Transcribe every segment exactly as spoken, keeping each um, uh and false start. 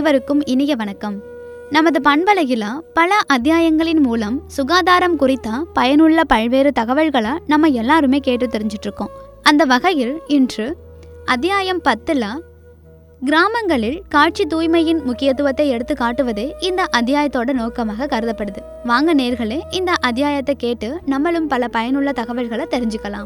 அனைவருக்கும் இனிய வணக்கம். நமது பண்பலையில பல அத்தியாயங்களின் மூலம் சுகாதாரம் குறித்த பயனுள்ள பல்வேறு தகவல்களை நம்ம எல்லாருமே கேட்டு தெரிஞ்சிட்டு இருக்கோம். அந்த வகையில் இன்று அத்தியாயம் பத்துல கிராமங்களில் காட்சி தூய்மையின் முக்கியத்துவத்தை எடுத்து காட்டுவதே இந்த அத்தியாயத்தோட நோக்கமாக கருதப்படுது. வாங்க நேர்களே, இந்த அத்தியாயத்தை கேட்டு நம்மளும் பல பயனுள்ள தகவல்களை தெரிஞ்சுக்கலாம்.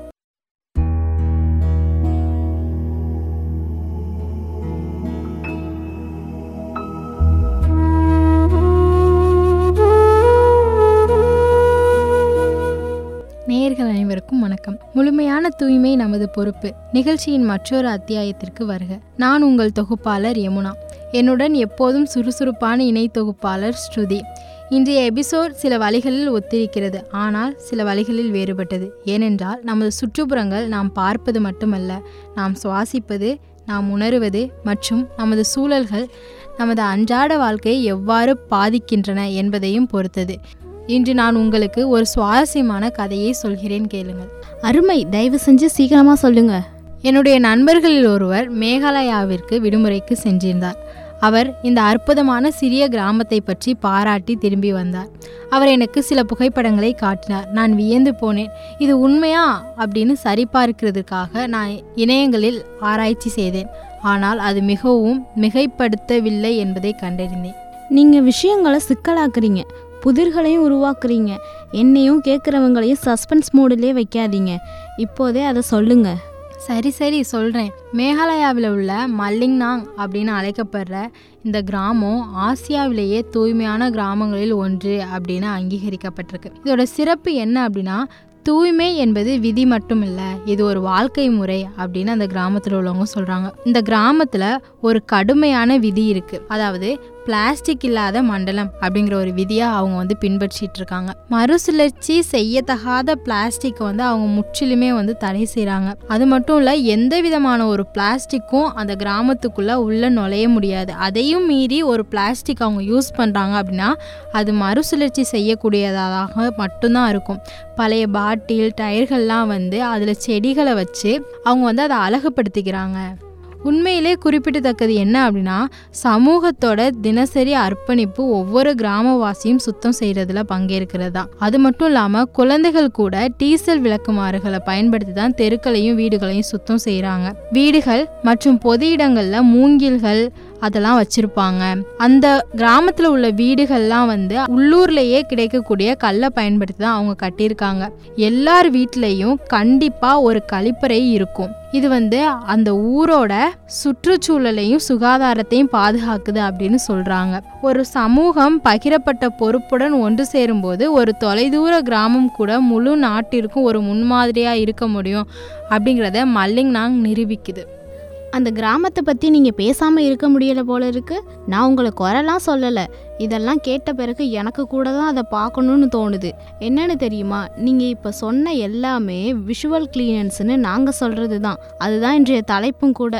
நேயர்கள் அனைவருக்கும் வணக்கம். முழுமையான தூய்மை நமது பொறுப்பு நிகழ்ச்சியின் மற்றொரு அத்தியாயத்திற்கு வருக. நான் உங்கள் தொகுப்பாளர் யமுனா. என்னுடன் எப்போதும் சுறுசுறுப்பான இணை தொகுப்பாளர் ஸ்ருதி. இன்றைய எபிசோட் சில வழிகளில் ஒத்திருக்கிறது, ஆனால் சில வழிகளில் வேறுபட்டது. ஏனென்றால் நமது சுற்றுப்புறங்கள் நாம் பார்ப்பது மட்டுமல்ல, நாம் சுவாசிப்பது, நாம் உணருவது மற்றும் நமது சூழல்கள் நமது அன்றாட வாழ்க்கையை எவ்வாறு பாதிக்கின்றன என்பதையும் பொறுத்தது. இன்று நான் உங்களுக்கு ஒரு சுவாரஸ்யமான கதையை சொல்கிறேன், கேளுங்கள். அருமை, தயவு செஞ்சு சீக்கிரமா சொல்லுங்க. என்னுடைய நண்பர்களில் ஒருவர் மேகாலயாவிற்கு விடுமுறைக்கு சென்றிருந்தார். அவர் இந்த அற்புதமான சிறிய கிராமத்தை பற்றி பாராட்டி திரும்பி வந்தார். அவர் எனக்கு சில புகைப்படங்களை காட்டினார். நான் வியந்து போனேன். இது உண்மையா அப்படின்னு சரிபார்க்கிறதுக்காக நான் இணையங்களில் ஆராய்ச்சி செய்தேன். ஆனால் அது மிகவும் மிகைப்படுத்தவில்லை என்பதை கண்டறிந்தேன். நீங்க விஷயங்களை சிக்கலாக்குறீங்க, புதிர்களையும் உருவாக்குறீங்க, என்னையும் கேட்குறவங்களையும் சஸ்பென்ஸ் மூடிலே வைக்காதீங்க. இப்போதே அதை சொல்லுங்க. சரி சரி சொல்கிறேன். மேகாலயாவில் உள்ள மல்லிங்னாங் அப்படின்னு அழைக்கப்படுற இந்த கிராமம் ஆசியாவிலேயே தூய்மையான கிராமங்களில் ஒன்று அப்படின்னு அங்கீகரிக்கப்பட்டிருக்கு. இதோட சிறப்பு என்ன அப்படின்னா, தூய்மை என்பது விதி மட்டும் இல்லை, இது ஒரு வாழ்க்கை முறை அப்படின்னு அந்த கிராமத்தில் உள்ளவங்க சொல்கிறாங்க. இந்த கிராமத்தில் ஒரு கடுமையான விதி இருக்குது. அதாவது பிளாஸ்டிக் இல்லாத மண்டலம் அப்படிங்கிற ஒரு விதியை அவங்க வந்து பின்பற்றிட்டு இருக்காங்க. மறுசுழற்சி செய்யத்தகாத பிளாஸ்டிக்கை வந்து அவங்க முற்றிலுமே வந்து தடை செய்கிறாங்க. அது மட்டும் இல்லை, எந்த விதமான ஒரு பிளாஸ்டிக்கும் அந்த கிராமத்துக்குள்ளே உள்ளே நுழைய முடியாது. அதையும் மீறி ஒரு பிளாஸ்டிக் அவங்க யூஸ் பண்ணுறாங்க அப்படின்னா அது மறுசுழற்சி செய்யக்கூடியதாக மட்டும்தான் இருக்கும். பழைய பாட்டில், டயர்கள்லாம் வந்து அதில் செடிகளை வச்சு அவங்க வந்து அதை அழகுபடுத்திக்கிறாங்க. உண்மையிலே குறிப்பிடத்தக்கது என்ன அப்படின்னா, சமூகத்தோட தினசரி அர்ப்பணிப்பு ஒவ்வொரு கிராமவாசியும் சுத்தம் செய்கிறதுல பங்கேற்கிறது தான். அது மட்டும் இல்லாமல் குழந்தைகள் கூட டீசல் விளக்குமாறுகளை பயன்படுத்தி தான் தெருக்களையும் வீடுகளையும் சுத்தம் செய்கிறாங்க. வீடுகள் மற்றும் பொது இடங்களில் மூங்கில்கள் அதெல்லாம் வச்சிருப்பாங்க. அந்த கிராமத்தில் உள்ள வீடுகள்லாம் வந்து உள்ளூர்லேயே கிடைக்கக்கூடிய கல்லை பயன்படுத்தி தான் அவங்க கட்டியிருக்காங்க. எல்லார் வீட்லேயும் கண்டிப்பாக ஒரு கழிப்பறை இருக்கும். இது வந்து அந்த ஊரோட சுற்றுச்சூழலையும் சுகாதாரத்தையும் பாதுகாக்குது அப்படின்னு சொல்கிறாங்க. ஒரு சமூகம் பகிரப்பட்ட பொறுப்புடன் ஒன்று சேரும்போது ஒரு தொலைதூர கிராமம் கூட முழு நாட்டிற்கும் ஒரு முன்மாதிரியாக இருக்க முடியும் அப்படிங்கிறத மல்லிங்னாங் நிரூபிக்குது. அந்த கிராமத்தை பற்றி நீங்கள் பேசாமல் இருக்க முடியலை போல இருக்கு. நான் உங்களை குறைலாம் சொல்லலை. இதெல்லாம் கேட்ட பிறகு எனக்கு கூட தான் அதை பார்க்கணுன்னு தோணுது. என்னன்னு தெரியுமா, நீங்கள் இப்போ சொன்ன எல்லாமே விஷுவல் கிளீனன்ஸ்னு நாங்கள் சொல்கிறது தான். அதுதான் இன்றைய தலைப்பும் கூட.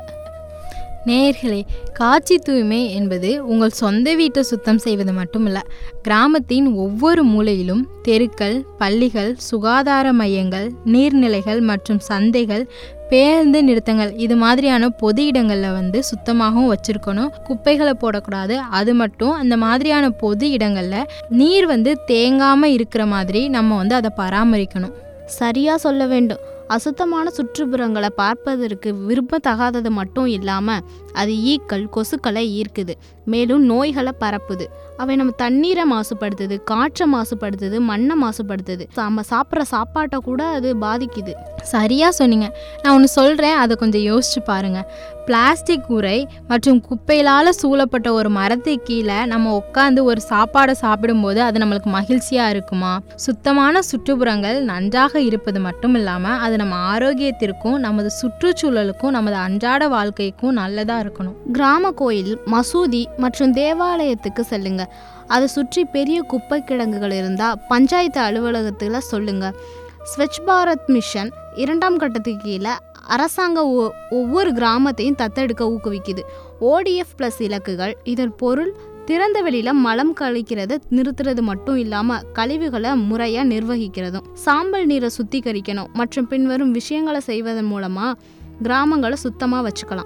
நேயர்களே, காட்சி தூய்மை என்பது உங்கள் சொந்த வீட்டை சுத்தம் செய்வது மட்டுமல்ல, கிராமத்தின் ஒவ்வொரு மூலையிலும் தெருக்கள், பள்ளிகள், சுகாதார மையங்கள், நீர்நிலைகள் மற்றும் சந்தைகள், பேருந்து நிறுத்தங்கள், இது மாதிரியான பொது இடங்களில் வந்து சுத்தமாகவும் வச்சுருக்கணும். குப்பைகளை போடக்கூடாது. அது மட்டும் அந்த மாதிரியான பொது இடங்களில் நீர் வந்து தேங்காமல் இருக்கிற மாதிரி நம்ம வந்து அதை பராமரிக்கணும். சரியாக சொல்ல வேண்டும். அசுத்தமான சுற்றுப்புறங்களை பார்ப்பதற்கு விரும்பத்தகாதது மட்டும் இல்லாமல் அது ஈக்கள், கொசுக்களை ஈர்க்குது, மேலும் நோய்களை பரப்புது. அவை நம்ம தண்ணீரை மாசுபடுத்துது, காற்றை மாசுபடுத்துது, மண்ணை மாசுபடுத்துது, நம்ம சாப்பிட்ற சாப்பாட்டை கூட அது பாதிக்குது. சரியாக சொன்னீங்க. நான் ஒன்று சொல்கிறேன், அதை கொஞ்சம் யோசிச்சு பாருங்கள். பிளாஸ்டிக் உரை மற்றும் குப்பையிலால் சூழப்பட்ட ஒரு மரத்துக்கு கீழே நம்ம உட்காந்து ஒரு சாப்பாடை சாப்பிடும்போது அது நம்மளுக்கு மகிழ்ச்சியாக இருக்குமா? சுத்தமான சுற்றுப்புறங்கள் நன்றாக இருப்பது மட்டும் இல்லாமல் அது நம்ம ஆரோக்கியத்திற்கும் நமது சுற்றுச்சூழலுக்கும் நமது அன்றாட வாழ்க்கைக்கும் நல்லதாக இருக்கணும். கிராம கோயில், மசூதி மற்றும் தேவாலயத்துக்கு செல்லுங்க. அதை சுற்றி பெரிய குப்பை கிடங்குகள் இருந்தால் பஞ்சாயத்து அலுவலகத்தில் சொல்லுங்க. ஸ்வச் பாரத் மிஷன் இரண்டாம் கட்டத்துக்கு கீழே அரசாங்கம் ஒவ்வொரு கிராமத்தையும் தத்தெடுக்க ஊக்குவிக்குது. ஓடிஎஃப் பிளஸ் இலக்குகள். இதன் பொருள் திறந்த வெளியில் மலம் கழிக்கிறத நிறுத்துறது மட்டும் இல்லாமல் கழிவுகளை முறையாக நிர்வகிக்கிறதும். சாம்பல் நீரை சுத்திகரிக்கணும் மற்றும் பின்வரும் விஷயங்களை செய்வதன் மூலமாக கிராமங்களை சுத்தமாக வச்சுக்கலாம்.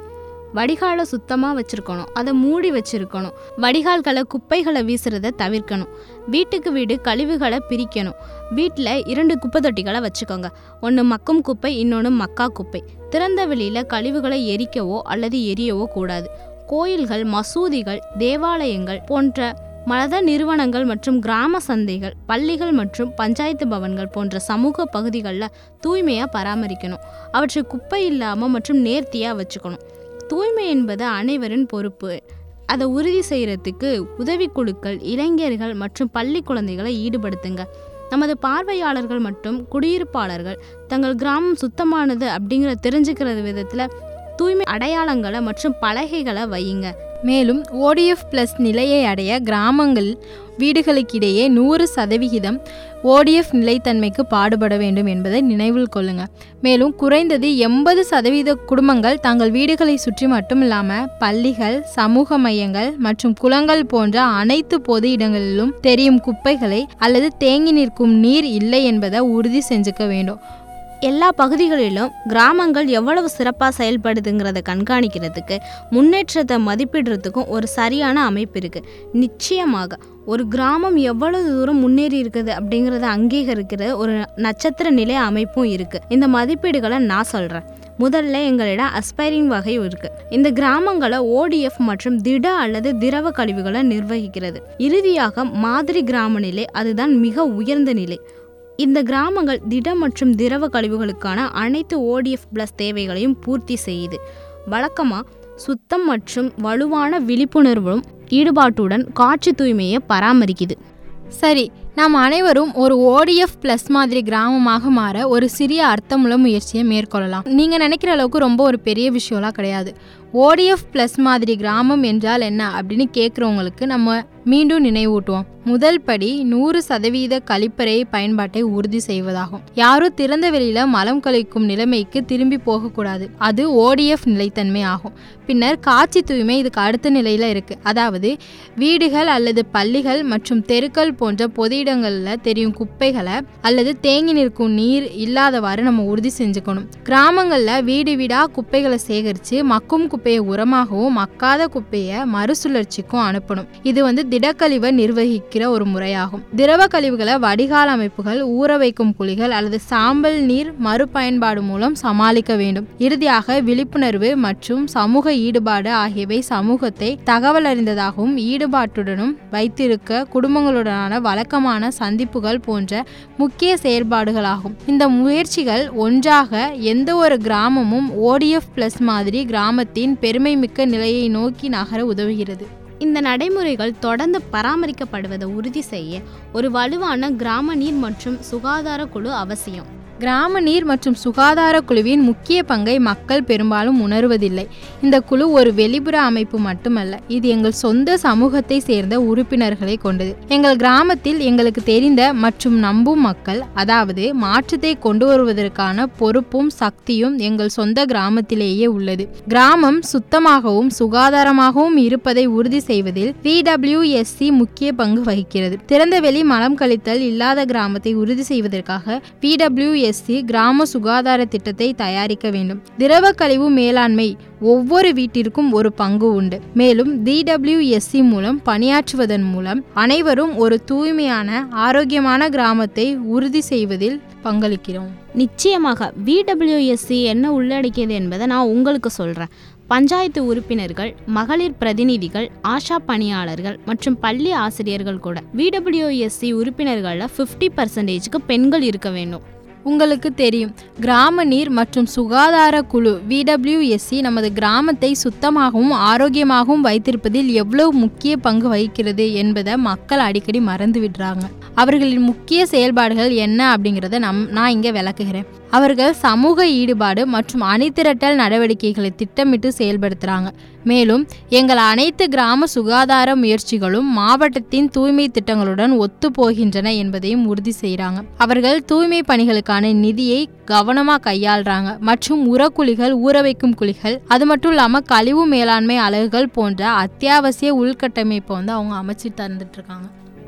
வடிகாலை சுத்தமாக வச்சுருக்கணும், அதை மூடி வச்சுருக்கணும். வடிகால்களை குப்பைகளை வீசுறதை தவிர்க்கணும். வீட்டுக்கு வீடு கழிவுகளை பிரிக்கணும். வீட்டில் இரண்டு குப்பை தொட்டிகளை வச்சுக்கோங்க. ஒன்று மக்கும் குப்பை, இன்னொன்று மக்கா குப்பை. திறந்த வெளியில் கழிவுகளை எரிக்கவோ அல்லது எரியவோ கூடாது. கோயில்கள், மசூதிகள், தேவாலயங்கள் போன்ற மத நிறுவனங்கள் மற்றும் கிராம சந்தைகள், பள்ளிகள் மற்றும் பஞ்சாயத்து பவன்கள் போன்ற சமூக பகுதிகளில் தூய்மையாக பராமரிக்கணும். அவற்றை குப்பை இல்லாமல் மற்றும் நேர்த்தியாக வச்சுக்கணும். தூய்மை என்பது அனைவரின் பொறுப்பு. அதை உறுதி செய்கிறதுக்கு உதவிக்குழுக்கள், இளைஞர்கள் மற்றும் பள்ளி குழந்தைகளை ஈடுபடுத்துங்க. நமது பார்வையாளர்கள் மற்றும் குடியிருப்பாளர்கள் தங்கள் கிராமம் சுத்தமானது அப்படிங்கிற தெரிஞ்சுக்கிற விதத்தில் தூய்மை அடையாளங்களை மற்றும் பலகைகளை வையுங்க. மேலும் ஓடிஎஃப் பிளஸ் நிலையை அடைய கிராமங்கள் வீடுகளுக்கிடையே நூறு சதவிகிதம் ஓடிஎஃப் நிலைத்தன்மைக்கு பாடுபட வேண்டும் என்பதை நினைவில் கொள்ளுங்க. மேலும் குறைந்தது எண்பது சதவீத குடும்பங்கள் தங்கள் வீடுகளை சுற்றி மட்டுமில்லாமல் பள்ளிகள், சமூக மையங்கள் மற்றும் குளங்கள் போன்ற அனைத்து பொது இடங்களிலும் தெரியும் குப்பைகளை அல்லது தேங்கி நிற்கும் நீர் இல்லை என்பதை உறுதி செஞ்சுக்க வேண்டும். எல்லா பகுதிகளிலும் கிராமங்கள் எவ்வளவு சிறப்பாக செயல்படுதுங்கிறத கண்காணிக்கிறதுக்கு, முன்னேற்றத்தை மதிப்பிடுறதுக்கும் ஒரு சரியான அமைப்பு இருக்குது. நிச்சயமாக ஒரு கிராமம் எவ்வளவு தூரம் முன்னேறி இருக்குது அப்படிங்கிறத அங்கீகரிக்கிற ஒரு நட்சத்திர நிலை அமைப்பும் இருக்குது. இந்த மதிப்பீடுகளை நான் சொல்கிறேன். முதல்ல எங்களிடம் அஸ்பைரிங் வகை இருக்குது. இந்த கிராமங்களை ஓடிஎஃப் மற்றும் திட அல்லது திரவ கழிவுகளை நிர்வகிக்கிறது. இறுதியாக மாதிரி கிராம நிலை, அதுதான் மிக உயர்ந்த நிலை. இந்த கிராமங்கள் திட மற்றும் திரவ கழிவுகளுக்கான அனைத்து ஓடிஎஃப் பிளஸ் தேவைகளையும் பூர்த்தி செய்யுது. வழக்கமாக சுத்தம் மற்றும் வலுவான விழிப்புணர்வும் ஈடுபாட்டுடன் காட்சி தூய்மையை பராமரிக்குது. சரி, நாம் அனைவரும் ஒரு ஓடிஎஃப் பிளஸ் மாதிரி கிராமமாக மாற ஒரு சிறிய அர்த்தமுள்ள முயற்சியை மேற்கொள்ளலாம். நீங்கள் நினைக்கிற அளவுக்கு ரொம்ப ஒரு பெரிய விஷயம்லாம் கிடையாது. ஓடிஎஃப் பிளஸ் மாதிரி கிராமம் என்றால் என்ன அப்படின்னு கேட்குறவங்களுக்கு நம்ம மீண்டும் நினைவூட்டுவோம். முதல் படி நூறு சதவீத கழிப்பறை பயன்பாட்டை உறுதி செய்வதாகும். யாரும் திறந்த வெளியில மலம் கழிக்கும் நிலைமைக்கு திரும்பி போகக்கூடாது. அது ஓடிஎஃப் நிலைத்தன்மை ஆகும். பின்னர் காட்சி தூய்மை இதுக்கு அடுத்த நிலையில இருக்கு. அதாவது வீடுகள் அல்லது பள்ளிகள் மற்றும் தெருக்கள் போன்ற பொது இடங்களில் தெரியும் குப்பைகளை அல்லது தேங்கி நிற்கும் நீர் இல்லாதவாறு நம்ம உறுதி செஞ்சுக்கணும். கிராமங்களில் வீடு வீடா குப்பைகளை சேகரித்து மக்கும் குப்பையை உரமாகவும் மக்காத குப்பையை மறுசுழற்சிக்கும் அனுப்பணும். இது வந்து திடக்கழிவை நிர்வகிக்கிற ஒரு முறையாகும். திரவ கழிவுகளை வடிகால் அமைப்புகள், ஊற வைக்கும் குழிகள் அல்லது சாம்பல் நீர் மறுபயன்பாடு மூலம் சமாளிக்க வேண்டும். இறுதியாக விழிப்புணர்வு மற்றும் சமூக ஈடுபாடு ஆகியவை சமூகத்தை தகவல் அறிந்ததாகவும் ஈடுபாட்டுடனும் வைத்திருக்க குடும்பங்களுடனான வழக்கமான சந்திப்புகள் போன்ற முக்கிய செயல்பாடுகளாகும். இந்த முயற்சிகள் ஒன்றாக எந்த ஒரு கிராமமும் ஓடிஎஃப் பிளஸ் மாதிரி கிராமத்தின் பெருமை மிக்க நிலையை நோக்கி நகர உதவுகிறது. இந்த நடைமுறைகள் தொடர்ந்து பராமரிக்கப்படுவதை உறுதி செய்ய ஒரு வலுவான கிராம நீர் மற்றும் சுகாதார குழு அவசியம். கிராம நீர் மற்றும் சுகாதார குழுவின் முக்கிய பங்கை மக்கள் பெரும்பாலும் உணர்வதில்லை. இந்த குழு ஒரு வெளிப்புற அமைப்பு மட்டுமல்ல, இது எங்கள் சொந்த சமூகத்தை சேர்ந்த உறுப்பினர்களை கொண்டது. எங்கள் கிராமத்தில் எங்களுக்கு தெரிந்த மற்றும் நம்பும் மக்கள், அதாவது மாற்றத்தை கொண்டு வருவதற்கான பொறுப்பும் சக்தியும் எங்கள் சொந்த கிராமத்திலேயே உள்ளது. கிராமம் சுத்தமாகவும் சுகாதாரமாகவும் இருப்பதை உறுதி செய்வதில் வி டபிள்யூ எஸ் சி முக்கிய பங்கு வகிக்கிறது. திறந்தவெளி மலம் கழித்தல் இல்லாத கிராமத்தை உறுதி செய்வதற்காக வி டபிள்யூ எஸ் சி கிராம சுகாதார திட்டத்தை தயாரிக்க வேண்டும். திரவ கழிவு மேலாண்மை ஒவ்வொரு வீட்டிற்கும் ஒரு பங்கு உண்டு. மேலும் வி டபிள்யூ எஸ் சி மூலம் பணியாற்றுவதன் மூலம் அனைவரும் ஒரு தூய்மையான ஆரோக்கியமான கிராமத்தை உறுதி செய்வதில் பங்களிக்கிறோம். நிச்சயமாக வி டபிள்யூ எஸ் சி என்ன உள்ளடக்கியது என்பதை நான் உங்களுக்கு சொல்கிறேன். பஞ்சாயத்து உறுப்பினர்கள், மகளிர் பிரதிநிதிகள், ஆஷா பணியாளர்கள் மற்றும் பள்ளி ஆசிரியர்கள் கூட. வி டபிள்யூ எஸ் சி உறுப்பினர்களில் ஐம்பது பர்சன்டேஜுக்கு பெண்கள் இருக்க வேண்டும். உங்களுக்கு தெரியும், கிராம நீர் மற்றும் சுகாதார குழு வி டபிள்யூ எஸ் சி நமது கிராமத்தை சுத்தமாகவும் ஆரோக்கியமாகவும் வைத்திருப்பதில் எவ்வளவு முக்கிய பங்கு வகிக்கிறது என்பதை மக்கள் அடிக்கடி மறந்து விடுறாங்க. அவர்களின் முக்கிய செயல்பாடுகள் என்ன அப்படிங்கிறத நம் நான் இங்கே விளக்குகிறேன். அவர்கள் சமூக ஈடுபாடு மற்றும் அணிதிரட்டல் நடவடிக்கைகளை திட்டமிட்டு செயல்படுத்துகிறாங்க. மேலும் எங்கள் அனைத்து கிராம சுகாதார முயற்சிகளும் மாவட்டத்தின் தூய்மை திட்டங்களுடன் ஒத்து போகின்றன என்பதையும் உறுதி செய்கிறாங்க. அவர்கள் தூய்மை பணிகளுக்கான நிதியை கவனமாக கையாளுறாங்க மற்றும் உரக்குழிகள், ஊற வைக்கும் குழிகள், அது மட்டும் இல்லாமல் கழிவு மேலாண்மை அலகுகள் போன்ற அத்தியாவசிய உள்கட்டமைப்பை வந்து அவங்க அமைச்சு தந்துட்டு இருக்காங்க.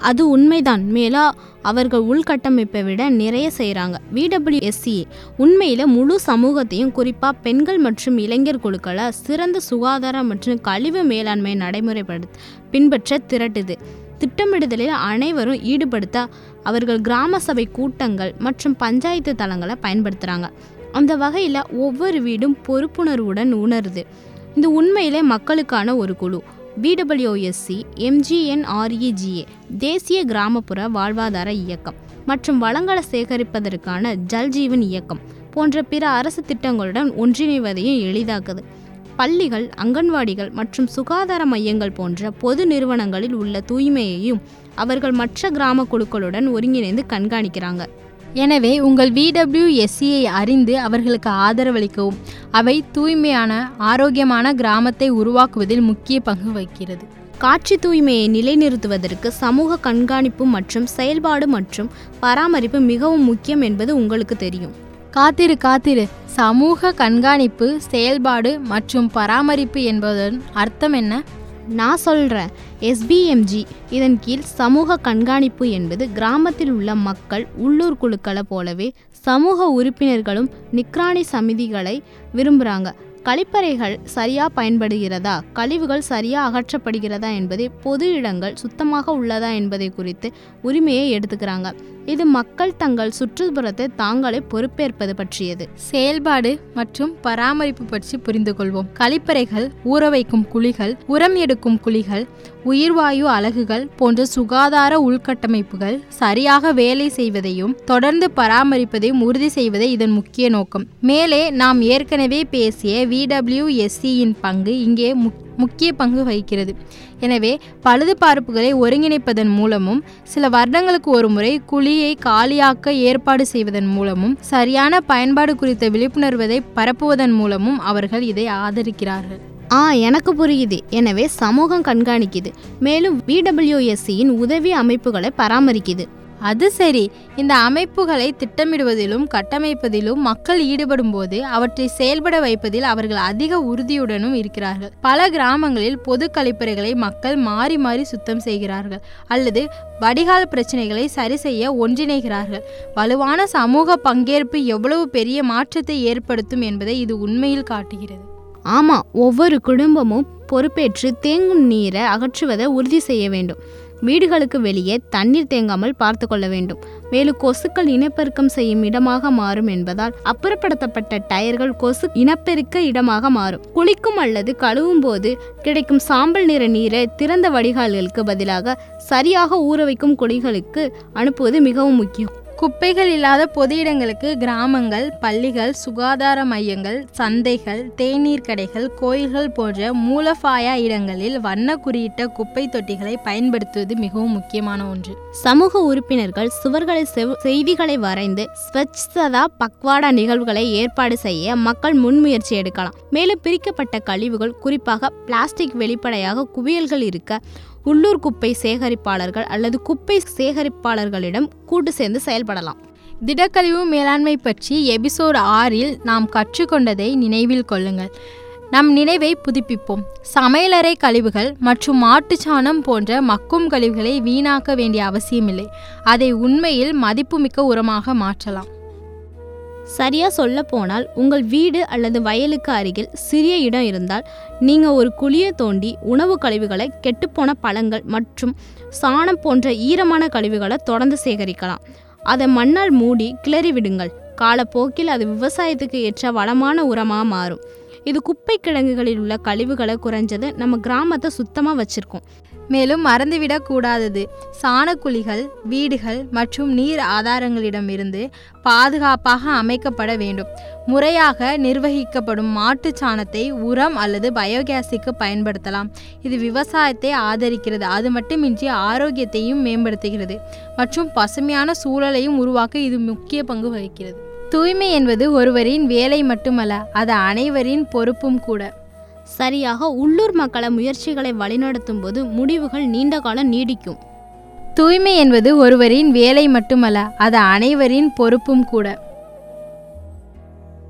அது உண்மைதான். மேலும் அவர்கள் உள்கட்டமைப்பை விட நிறைய செய்கிறாங்க. விடபிள்யூஎஸ்சிஏ உண்மையில் முழு சமூகத்தையும், குறிப்பாக பெண்கள் மற்றும் இளைஞர் குழுக்களை சிறந்த சுகாதார மற்றும் கழிவு மேலாண்மை நடைமுறைப்படுத்த பின்பற்ற திரட்டுது. திட்டமிடுதலில் அனைவரும் ஈடுபடுத்த அவர்கள் கிராம சபை கூட்டங்கள் மற்றும் பஞ்சாயத்து தளங்களை பயன்படுத்துகிறாங்க. அந்த வகையில் ஒவ்வொரு வீடும் பொறுப்புணர்வுடன் உணருது. இந்த உண்மையிலே மக்களுக்கான ஒரு குழு. விடபிள்யூஎஸ்சி எம்ஜிஎன்ஆர்இஜிஏ தேசிய கிராமப்புற வாழ்வாதார இயக்கம் மற்றும் வளங்களை சேகரிப்பதற்கான ஜல்ஜீவன் இயக்கம் போன்ற பிற அரசு திட்டங்களுடன் ஒன்றிணைவதையும் எளிதாக்குது. பள்ளிகள், அங்கன்வாடிகள் மற்றும் சுகாதார மையங்கள் போன்ற பொது நிறுவனங்களில் உள்ள தூய்மையையும் அவர்கள் மற்ற கிராம குழுக்களுடன் ஒருங்கிணைந்து கண்காணிக்கிறாங்க. எனவே உங்கள் விடபிள்யூஎஸ்சியை அறிந்து அவர்களுக்கு ஆதரவளிக்கவும். அவை தூய்மையான, ஆரோக்கியமான கிராமத்தை உருவாக்குவதில் முக்கிய பங்கு வகிக்கிறது. காட்சி தூய்மையை நிலைநிறுத்துவதற்கு சமூக கண்காணிப்பு மற்றும் செயல்பாடு மற்றும் பராமரிப்பு மிகவும் முக்கியம் என்பது உங்களுக்கு தெரியும். காத்திரு காத்திரு சமூக கண்காணிப்பு, செயல்பாடு மற்றும் பராமரிப்பு என்பதன் அர்த்தம் என்ன? நான் சொல்கிறேன். எஸ்பிஎம்ஜி இதன் கீழ் சமூக கண்காணிப்பு என்பது கிராமத்தில் உள்ள மக்கள், உள்ளூர் குழுக்களை போலவே சமூக உறுப்பினர்களும் நிக்ரானி சமிதிகளை விரும்புகிறாங்க. கழிப்பறைகள் சரியாக பயன்படுகிறதா, கழிவுகள் சரியாக அகற்றப்படுகிறதா என்பதை, பொது இடங்கள் சுத்தமாக உள்ளதா என்பதை குறித்து உரிமையை எடுத்துக்கிறாங்க. இது மக்கள் தங்கள் சுற்றுப்புறத்தை தாங்களே பொறுப்பேற்பது பற்றியது. செயல்பாடு மற்றும் பராமரிப்பு பற்றி புரிந்து கொள்வோம். கழிப்பறைகள், ஊற வைக்கும் குழிகள், உரம் எடுக்கும் குழிகள், உயிர்வாயு அலகுகள் போன்ற சுகாதார உள்கட்டமைப்புகள் சரியாக வேலை செய்வதையும் தொடர்ந்து பராமரிப்பதையும் உறுதி செய்வதே இதன் முக்கிய நோக்கம். மேலே நாம் ஏற்கனவே பேசிய விடபிள்யூஎஸ்சியின் பங்கு இங்கே முக்கிய பங்கு வகிக்கிறது. எனவே பழுதுபார்ப்புகளை ஒருங்கிணைப்பதன் மூலமும், சில வருடங்களுக்கு ஒரு முறை குழியை காலியாக்க ஏற்பாடு செய்வதன் மூலமும், சரியான பயன்பாடு குறித்த விழிப்புணர்வை பரப்புவதன் மூலமும் அவர்கள் இதை ஆதரிக்கிறார்கள். ஆ எனக்கு புரியுது. எனவே சமூகம் கண்காணிக்குது, மேலும் விடபிள்யூஎஸ்சியின் உதவி அமைப்புகளை பராமரிக்குது. அது சரி. இந்த அமைப்புகளை திட்டமிடுவதிலும் கட்டமைப்பதிலும் மக்கள் ஈடுபடும் போது அவற்றை செயல்பட வைப்பதில் அவர்கள் அதிக உறுதியுடனும் இருக்கிறார்கள். பல கிராமங்களில் பொது கழிப்பறைகளை மக்கள் மாறி மாறி சுத்தம் செய்கிறார்கள் அல்லது வடிகால் பிரச்சனைகளை சரி செய்ய ஒன்றிணைகிறார்கள். வலுவான சமூக பங்கேற்பு எவ்வளவு பெரிய மாற்றத்தை ஏற்படுத்தும் என்பதை இது உண்மையில் காட்டுகிறது. ஆமாம், ஒவ்வொரு குடும்பமும் பொறுப்பேற்று தேங்கும் நீரை அகற்றுவதை உறுதி செய்ய வேண்டும். வீடுகளுக்கு வெளியே தண்ணீர் தேங்காமல் பார்த்து கொள்ள வேண்டும். மேலும் கொசுக்கள் இனப்பெருக்கம் செய்யும் இடமாக மாறும் என்பதால் அப்புறப்படுத்தப்பட்ட டயர்கள் கொசு இனப்பெருக்க இடமாக மாறும். குளிக்கும் அல்லது கழுவும் போது கிடைக்கும் சாம்பல் நிற நீரை திறந்த வடிகால்களுக்கு பதிலாக சரியாக ஊற வைக்கும் குழிகளுக்கு அனுப்புவது மிகவும் முக்கியம். குப்பைகள் இல்லாத பொது இடங்களுக்கு கிராமங்கள், பள்ளிகள், சுகாதார மையங்கள், சந்தைகள், தேநீர் கடைகள், கோயில்கள் போன்ற மூலபாய இடங்களில் வண்ண குறியிட்ட குப்பை தொட்டிகளை பயன்படுத்துவது மிகவும் முக்கியமான ஒன்று. சமூக உறுப்பினர்கள் சுவர்களை செய்திகளை வரைந்து ஸ்வச்தா பக்வாடா நிகழ்வுகளை ஏற்பாடு செய்ய மக்கள் முன்முயற்சி எடுக்கலாம். மேலும் பிரிக்கப்பட்ட கழிவுகள், குறிப்பாக பிளாஸ்டிக் வெளிப்படையாக குவியல்கள் இருக்க உள்ளூர் குப்பை சேகரிப்பாளர்கள் அல்லது குப்பை சேகரிப்பாளர்களிடம் கூட்டு சேர்ந்து செயல்படலாம். திடக்கழிவு மேலாண்மை பற்றி எபிசோட் ஆறில் நாம் கற்றுக்கொண்டதை நினைவில் கொள்ளுங்கள். நம் நினைவை புதுப்பிப்போம். சமையலறை கழிவுகள் மற்றும் மாட்டுச்சாணம் போன்ற மக்கும் கழிவுகளை வீணாக்க வேண்டிய அவசியமில்லை. அதை உண்மையில் மதிப்புமிக்க உரமாக மாற்றலாம். சரியா சொல்ல போனால், உங்கள் வீடு அல்லது வயலுக்கு அருகில் சிறிய இடம் இருந்தால் நீங்கள் ஒரு குழியை தோண்டி உணவு கழிவுகளை, கெட்டுப்போன பழங்கள் மற்றும் சாணம் போன்ற ஈரமான கழிவுகளை தொடர்ந்து சேகரிக்கலாம். அதை மண்ணால் மூடி கிளறி விடுங்கள். காலப்போக்கில் அது விவசாயத்துக்கு ஏற்ற வளமான உரமாக மாறும். இது குப்பை கிடங்குகளில் உள்ள கழிவுகளை குறைஞ்சது நம்ம கிராமத்தை சுத்தமாக வச்சிருக்கோம். மேலும் மறந்துவிடக்கூடாதது, சாணக்குழிகள் வீடுகள் மற்றும் நீர் ஆதாரங்களிடமிருந்து பாதுகாப்பாக அமைக்கப்பட வேண்டும். முறையாக நிர்வகிக்கப்படும் மாட்டு சாணத்தை உரம் அல்லது பயோகேஸுக்கு பயன்படுத்தலாம். இது விவசாயத்தை ஆதரிக்கிறது, அது மட்டுமின்றி ஆரோக்கியத்தையும் மேம்படுத்துகிறது மற்றும் பசுமையான சூழலையும் உருவாக்க இது முக்கிய பங்கு வகிக்கிறது. தூய்மை என்பது ஒருவரின் வேலை மட்டுமல்ல, அது அனைவரின் பொறுப்பும் கூட. சரியாக உள்ளூர் மக்களை முயற்சிகளை வழிநடத்தும் போது முடிவுகள் நீண்ட காலம் நீடிக்கும். தூய்மை என்பது ஒருவரின் வேலை மட்டுமல்ல, அது அனைவரின் பொறுப்பும் கூட.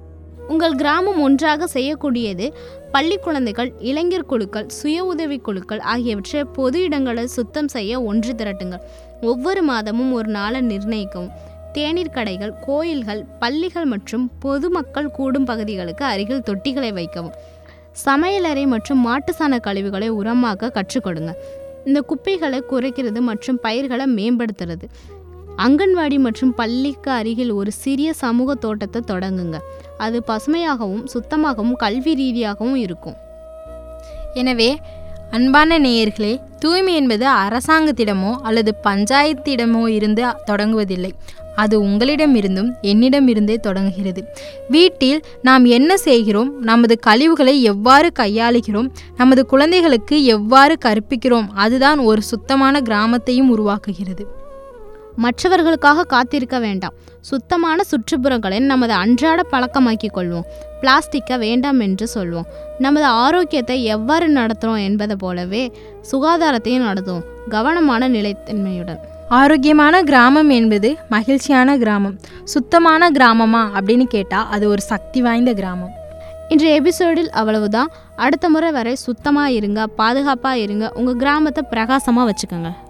உங்கள் கிராமம் ஒன்றாக செய்யக்கூடியது பள்ளி குழந்தைகள், இளைஞர் குழுக்கள், சுய உதவி குழுக்கள் ஆகியவற்றை பொது இடங்களை சுத்தம் செய்ய ஒன்று திரட்டுங்கள். ஒவ்வொரு மாதமும் ஒரு நாளை நிர்ணயிக்கவும். தேநீர் கடைகள், கோயில்கள், பள்ளிகள் மற்றும் பொதுமக்கள் கூடும் பகுதிகளுக்கு அருகில் தொட்டிகளை வைக்கவும். சமையலறை மற்றும் மாட்டு சாண கழிவுகளை உரமாக்க கற்றுக் கொடுங்க. இந்த குப்பைகளை குறைக்கிறது மற்றும் பயிர்களை மேம்படுத்துறது. அங்கன்வாடி மற்றும் பள்ளிக்கு அருகில் ஒரு சிறிய சமூக தோட்டத்தை தொடங்குங்க. அது பசுமையாகவும் சுத்தமாகவும் கல்வி ரீதியாகவும் இருக்கும். எனவே அன்பான நேயர்களே, தூய்மை என்பது அரசாங்கத்திடமோ அல்லது பஞ்சாயத்திடமோ இருந்து தொடங்குவதில்லை. அது உங்களிடமிருந்தும் என்னிடமிருந்தே தொடங்குகிறது. வீட்டில் நாம் என்ன செய்கிறோம், நமது கழிவுகளை எவ்வாறு கையாளுகிறோம், நமது குழந்தைகளுக்கு எவ்வாறு கற்பிக்கிறோம், அதுதான் ஒரு சுத்தமான கிராமத்தையும் உருவாக்குகிறது. மற்றவர்களுக்காக காத்திருக்க வேண்டாம். சுத்தமான சுற்றுப்புறங்களை நமது அன்றாட பழக்கமாக்கி கொள்வோம். பிளாஸ்டிக்கை வேண்டாம் என்று சொல்வோம். நமது ஆரோக்கியத்தை எவ்வாறு நடத்துகிறோம் என்பதை போலவே சுகாதாரத்தையும் நடத்துவோம், கவனமான நிலைத்தன்மையுடன். ஆரோக்கியமான கிராமம் என்பது மகிழ்ச்சியான கிராமம். சுத்தமான கிராமமா அப்படின்னு கேட்டால் அது ஒரு சக்தி வாய்ந்த கிராமம். இன்றைய எபிசோடில் அவ்வளவுதான். அடுத்த முறை வரை சுத்தமாக இருங்க, பாதுகாப்பாக இருங்க, உங்கள் கிராமத்தை பிரகாசமாக வச்சுக்கோங்க.